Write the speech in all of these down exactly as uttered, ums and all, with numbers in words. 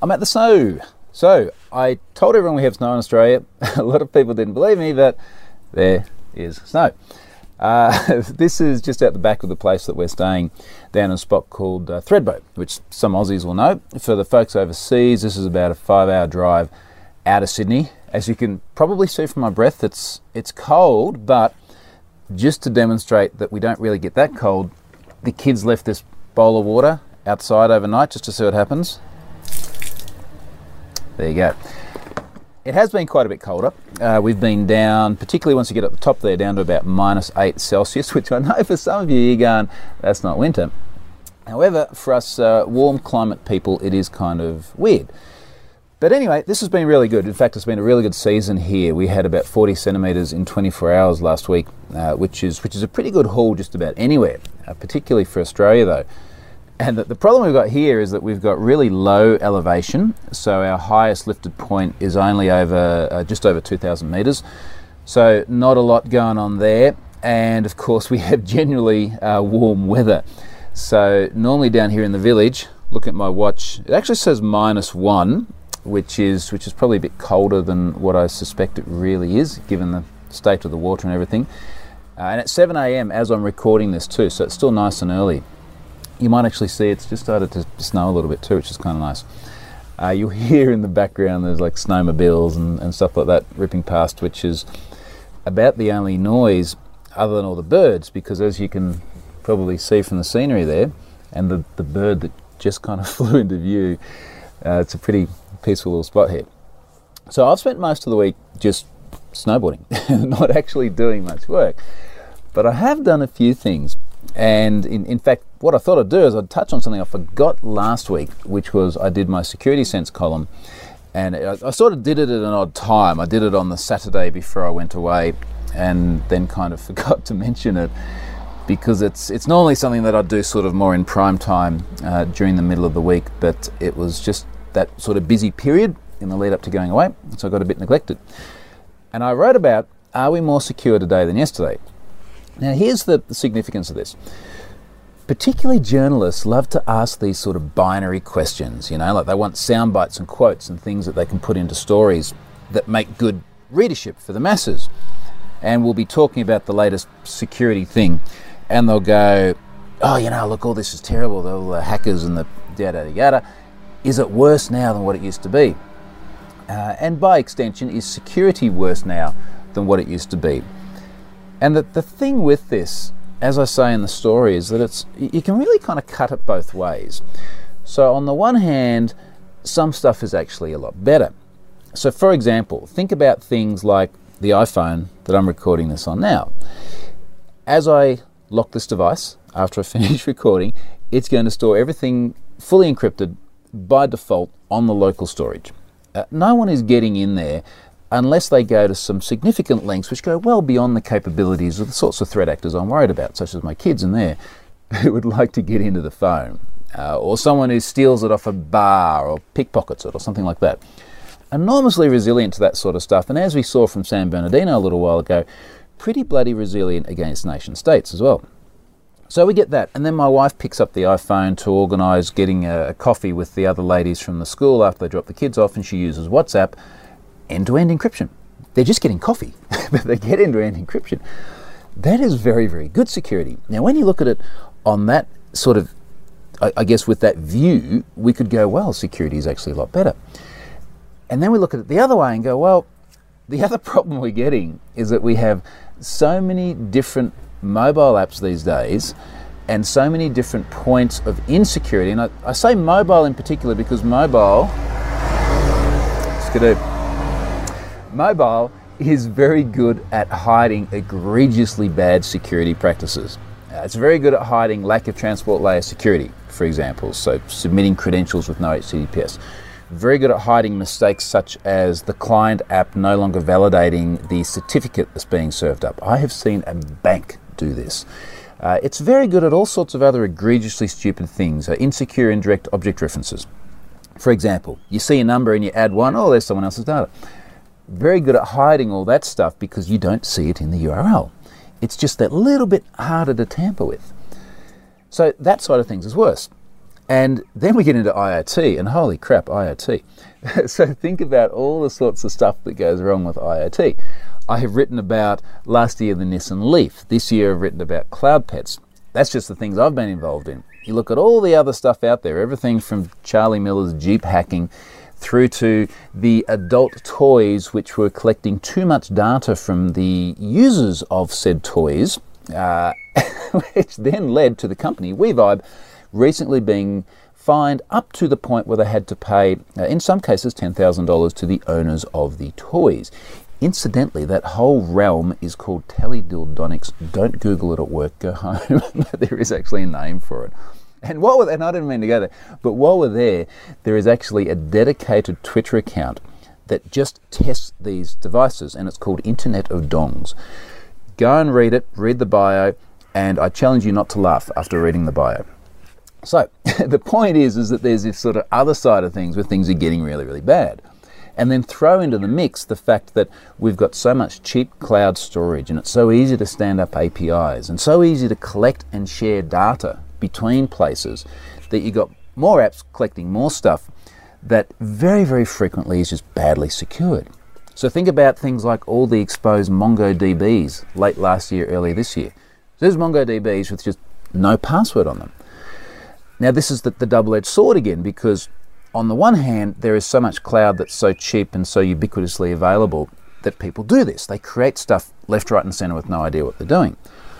I'm at the snow. So I told everyone we have snow in Australia. A lot of people didn't believe me, but there is snow. Uh, this is just out the back of the place that we're staying, down in a spot called uh, Thredbo, which some Aussies will know. For the folks overseas, this is about a five-hour drive out of Sydney. As you can probably see from my breath, it's it's cold, but just to demonstrate that we don't really get that cold, the kids left this bowl of water outside overnight just to see what happens. There you go. It has been quite a bit colder. Uh, we've been down, particularly once you get up the top there, down to about minus eight Celsius, which I know for some of you, you're going, that's not winter. However, for us uh, warm climate people, it is kind of weird. But anyway, this has been really good. In fact, it's been a really good season here. We had about forty centimetres in twenty-four hours last week, uh, which is which is a pretty good haul just about anywhere, uh, particularly for Australia though. And the, the problem we've got here is that we've got really low elevation. So our highest lifted point is only over uh, just over two thousand metres. So not a lot going on there. And of course we have generally uh, warm weather. So normally down here in the village, look at my watch, it actually says minus one, which is which is probably a bit colder than what I suspect it really is, given the state of the water and everything. Uh, and at seven A M as I'm recording this too, so it's still nice and early. You might actually see it's just started to snow a little bit too, which is kind of nice. Uh, you'll hear in the background there's like snowmobiles and, and stuff like that ripping past, which is about the only noise other than all the birds, because as you can probably see from the scenery there, and the, the bird that just kind of flew into view, uh, it's a pretty peaceful little spot here. So I've spent most of the week just snowboarding, not actually doing much work, but I have done a few things. And in, in fact, what I thought I'd do is I'd touch on something I forgot last week, which was I did my Security Sense column, and I, I sort of did it at an odd time. I did it on the Saturday before I went away, and then kind of forgot to mention it, because it's it's normally something that I do sort of more in prime time uh, during the middle of the week, but it was just that sort of busy period in the lead up to going away, so I got a bit neglected. And I wrote about, are we more secure today than yesterday? Now here's the, the significance of this. Particularly journalists love to ask these sort of binary questions, you know, like they want sound bites and quotes and things that they can put into stories that make good readership for the masses. And we'll be talking about the latest security thing, and they'll go, oh, you know, look, all this is terrible, all the hackers and the yada yada. Is it worse now than what it used to be? Uh, and by extension, is security worse now than what it used to be? And the, the thing with this, as I say in the story, is that it's you can really kind of cut it both ways. So on the one hand, some stuff is actually a lot better. So for example, think about things like the iPhone that I'm recording this on now. As I lock this device, after I finish recording, it's going to store everything fully encrypted by default on the local storage. Uh, no one is getting in there unless they go to some significant lengths which go well beyond the capabilities of the sorts of threat actors I'm worried about, such as my kids in there who would like to get into the phone, uh, or someone who steals it off a bar or pickpockets it or something like that. Enormously resilient to that sort of stuff, and as we saw from San Bernardino a little while ago, pretty bloody resilient against nation states as well. So we get that, and then my wife picks up the iPhone to organise getting a, a coffee with the other ladies from the school after they drop the kids off, and she uses WhatsApp. End-to-end encryption. They're just getting coffee, but they get end-to-end encryption. That is very, very good security. Now, when you look at it on that sort of, I, I guess with that view, we could go, well, security is actually a lot better. And then we look at it the other way and go, well, the other problem we're getting is that we have so many different mobile apps these days and so many different points of insecurity. And I, I say mobile in particular because mobile, skidoo, mobile is very good at hiding egregiously bad security practices. Uh, it's very good at hiding lack of transport layer security, for example, so submitting credentials with no H T T P S. Very good at hiding mistakes such as the client app no longer validating the certificate that's being served up. I have seen a bank do this. Uh, it's very good at all sorts of other egregiously stupid things, uh, insecure indirect object references. For example, you see a number and you add one, oh, there's someone else's data. Very good at hiding all that stuff because you don't see it in the U R L. It's just that little bit harder to tamper with. So that side of things is worse. And then we get into I O T, and holy crap, I O T. So think about all the sorts of stuff that goes wrong with I O T. I have written about last year the Nissan Leaf. This year I've written about cloud pets. That's just the things I've been involved in. You look at all the other stuff out there, everything from Charlie Miller's Jeep hacking through to the adult toys which were collecting too much data from the users of said toys, uh, which then led to the company WeVibe recently being fined up to the point where they had to pay, uh, in some cases, ten thousand dollars to the owners of the toys. Incidentally, that whole realm is called teledildonics. Don't Google it at work, go home. There is actually a name for it. And while we're there, and I didn't mean to go there, but while we're there, there is actually a dedicated Twitter account that just tests these devices, and it's called Internet of Dongs. Go and read it, read the bio, and I challenge you not to laugh after reading the bio. So, the point is, is that there's this sort of other side of things where things are getting really, really bad. And then throw into the mix the fact that we've got so much cheap cloud storage, and it's so easy to stand up A P Is, and so easy to collect and share data between places, that you got more apps collecting more stuff that very, very frequently is just badly secured. So think about things like all the exposed MongoDBs late last year, early this year. So there's MongoDBs with just no password on them. Now this is the, the double-edged sword again, because on the one hand, there is so much cloud that's so cheap and so ubiquitously available that people do this. They create stuff left, right, and center with no idea what they're doing.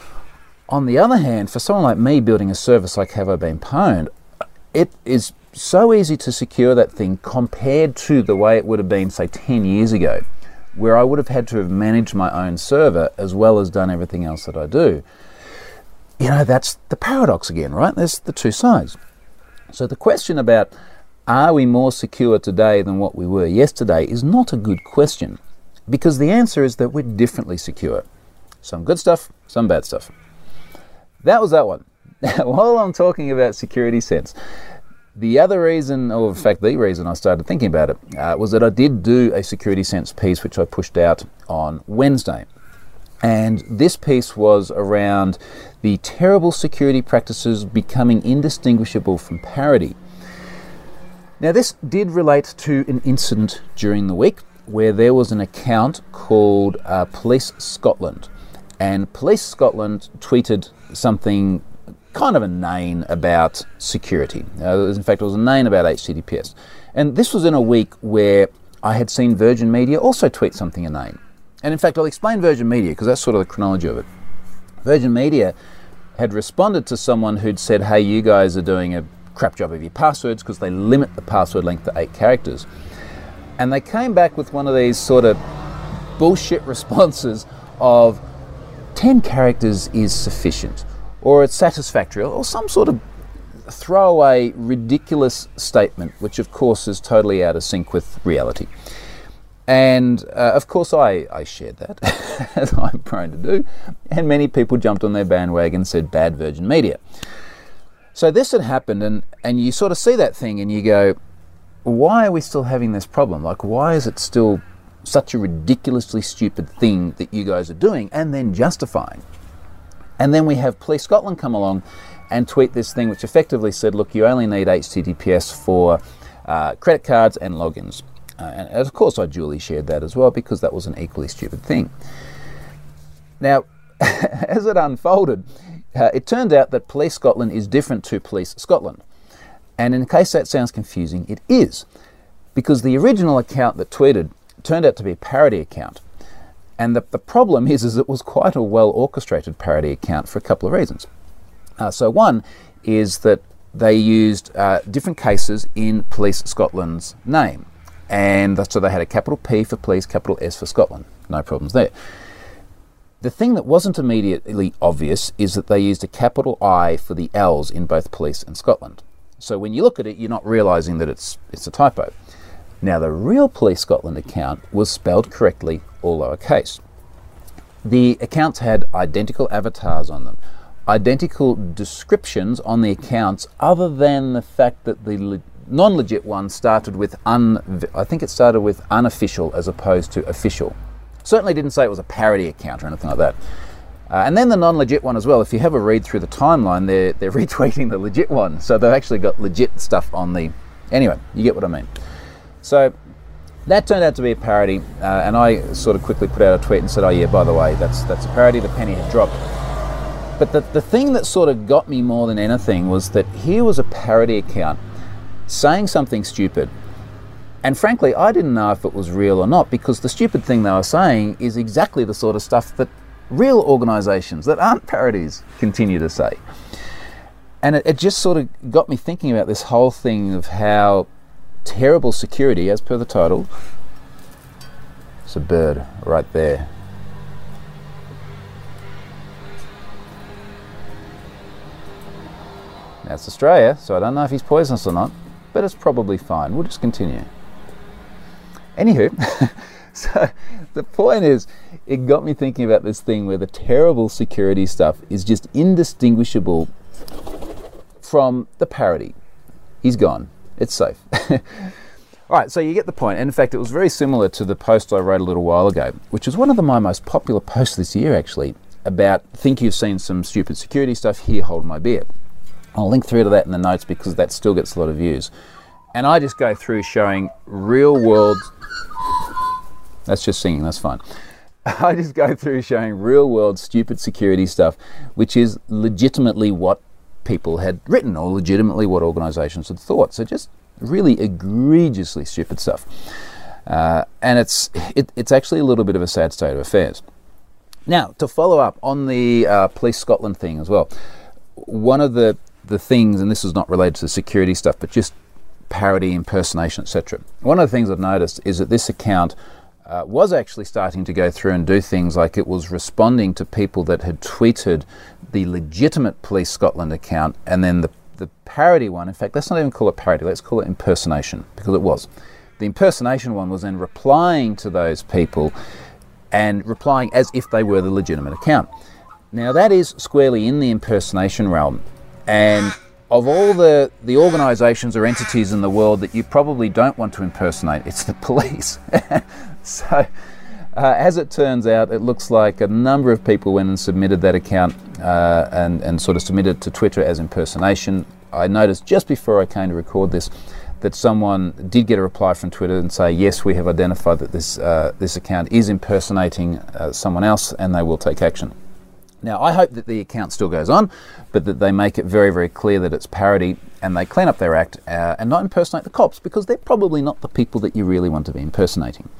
On the other hand, for someone like me building a service like Have I Been Pwned, it is so easy to secure that thing compared to the way it would have been, say, ten years ago, where I would have had to have managed my own server as well as done everything else that I do. You know, that's the paradox again, right? There's the two sides. So the question about are we more secure today than what we were yesterday is not a good question, because the answer is that we're differently secure. Some good stuff, some bad stuff. That was that one. Now, while I'm talking about security sense, the other reason, or in fact the reason I started thinking about it, uh, was that I did do a security sense piece which I pushed out on Wednesday. And this piece was around the terrible security practices becoming indistinguishable from parody. Now this did relate to an incident during the week where there was an account called uh, Police Scotland, and Police Scotland tweeted something kind of inane about security. Uh, in fact, it was inane about H T T P S. And this was in a week where I had seen Virgin Media also tweet something inane. And in fact, I'll explain Virgin Media because that's sort of the chronology of it. Virgin Media had responded to someone who'd said, hey, you guys are doing a crap job of your passwords because they limit the password length to eight characters. And they came back with one of these sort of bullshit responses of ten characters is sufficient, or it's satisfactory, or some sort of throwaway ridiculous statement, which of course is totally out of sync with reality. And uh, of course I, I shared that, as I'm prone to do, and many people jumped on their bandwagon and said bad Virgin Media. So this had happened, and, and you sort of see that thing and you go, why are we still having this problem? Like, why is it still such a ridiculously stupid thing that you guys are doing and then justifying? And then we have Police Scotland come along and tweet this thing which effectively said, look, you only need H T T P S for uh, credit cards and logins. Uh, and of course I duly shared that as well because that was an equally stupid thing. Now, as it unfolded, uh, it turned out that Police Scotland is different to Police Scotland. And in case that sounds confusing, it is. Because the original account that tweeted turned out to be a parody account. And the, the problem is, is it was quite a well-orchestrated parody account for a couple of reasons. Uh, so one is that they used uh, different cases in Police Scotland's name. And so they had a capital P for police, capital S for Scotland. No problems there. The thing that wasn't immediately obvious is that they used a capital I for the L's in both police and Scotland. So when you look at it, you're not realising that it's, it's a typo. Now, the real Police Scotland account was spelled correctly, all lowercase. The accounts had identical avatars on them, identical descriptions on the accounts, other than the fact that the le- non-legit one started with un. I think it started with unofficial as opposed to official. Certainly didn't say it was a parody account or anything like that. Uh, and then the non-legit one as well. If you have a read through the timeline, they're, they're retweeting the legit one. So they've actually got legit stuff on the... Anyway, you get what I mean. So that turned out to be a parody, uh, and I sort of quickly put out a tweet and said, oh yeah, by the way, that's that's a parody, the penny had dropped. But the, the thing that sort of got me more than anything was that here was a parody account saying something stupid. And frankly, I didn't know if it was real or not, because the stupid thing they were saying is exactly the sort of stuff that real organisations that aren't parodies continue to say. And it, it just sort of got me thinking about this whole thing of how terrible security, as per the title. It's a bird right there. That's Australia, so I don't know if he's poisonous or not, but it's probably fine. We'll just continue. Anywho, so the point is, it got me thinking about this thing where the terrible security stuff is just indistinguishable from the parody. He's gone. It's safe. All right, so you get the point. And in fact, it was very similar to the post I wrote a little while ago, which was one of the, my most popular posts this year, actually, about think you've seen some stupid security stuff, here, hold my beer. I'll link through to that in the notes because that still gets a lot of views. And I just go through showing real world... That's just singing, that's fine. I just go through showing real world stupid security stuff, which is legitimately what people had written or legitimately what organisations had thought. So just really egregiously stupid stuff. Uh, and it's it, it's actually a little bit of a sad state of affairs. Now, to follow up on the uh, Police Scotland thing as well, one of the, the things, and this is not related to the security stuff, but just parody, impersonation, et cetera. One of the things I've noticed is that this account uh, was actually starting to go through and do things like it was responding to people that had tweeted the legitimate Police Scotland account, and then the, the parody one, in fact, let's not even call it parody, let's call it impersonation, because it was. The impersonation one was then replying to those people and replying as if they were the legitimate account. Now that is squarely in the impersonation realm, and of all the, the organisations or entities in the world that you probably don't want to impersonate, it's the police. So, uh, as it turns out, it looks like a number of people went and submitted that account uh, and, and sort of submitted it to Twitter as impersonation. I noticed just before I came to record this that someone did get a reply from Twitter and say, yes, we have identified that this, uh, this account is impersonating uh, someone else and they will take action. Now, I hope that the account still goes on, but that they make it very, very clear that it's parody and they clean up their act uh, and not impersonate the cops, because they're probably not the people that you really want to be impersonating.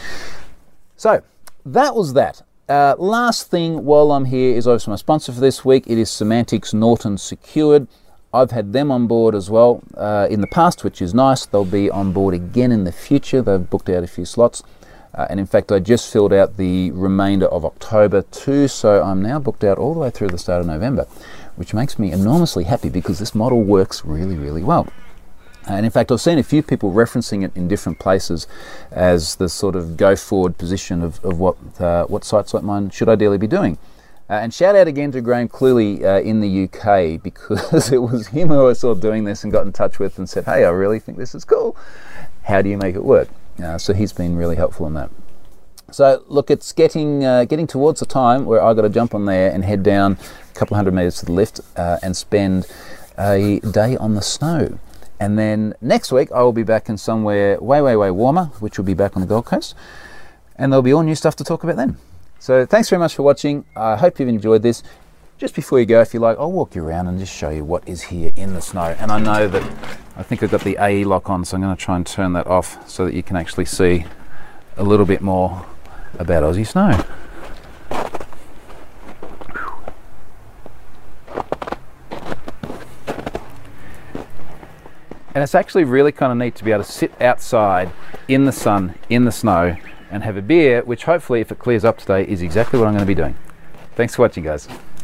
So, that was that. Uh, last thing while I'm here is obviously my sponsor for this week. It is Symantec Norton Secured. I've had them on board as well uh, in the past, which is nice. They'll be on board again in the future. They've booked out a few slots. Uh, and in fact, I just filled out the remainder of October too, so I'm now booked out all the way through the start of November, which makes me enormously happy because this model works really, really well. And in fact, I've seen a few people referencing it in different places as the sort of go-forward position of, of what, uh, what sites like mine should ideally be doing. Uh, and shout out again to Graham Clearly uh, in the U K, because it was him who I saw doing this and got in touch with and said, hey, I really think this is cool. How do you make it work? Uh, so he's been really helpful on that. So look, it's getting uh, getting towards the time where I've got to jump on there and head down a couple of hundred metres to the lift uh, and spend a day on the snow. And then next week I will be back in somewhere way, way, way warmer, which will be back on the Gold Coast. And there'll be all new stuff to talk about then. So thanks very much for watching. I hope you've enjoyed this. Just before you go, if you like, I'll walk you around and just show you what is here in the snow. And I know that I think I've got the A E lock on, so I'm going to try and turn that off so that you can actually see a little bit more about Aussie snow. And it's actually really kind of neat to be able to sit outside in the sun, in the snow, and have a beer, which hopefully, if it clears up today, is exactly what I'm going to be doing. Thanks for watching, guys.